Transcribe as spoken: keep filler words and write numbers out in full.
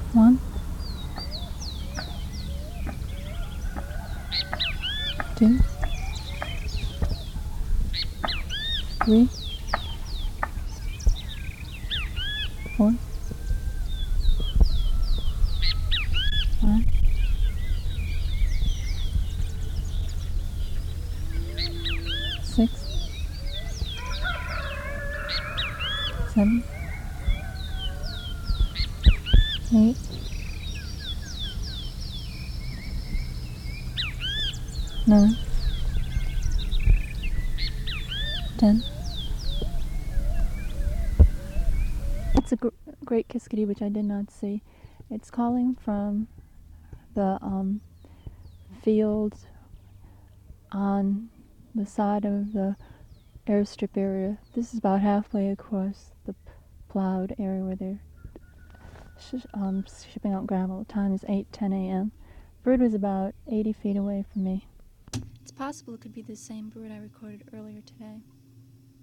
One, two, three, four, five, six, seven, eight, nine, ten. It's a gr great kiskadee, which I did not see. It's calling from the um, field on the side of the airstrip area. This is about halfway across the plowed area where they're sh um, shipping out gravel. The time is eight ten a m Bird was about eighty feet away from me. It's possible it could be the same bird I recorded earlier today.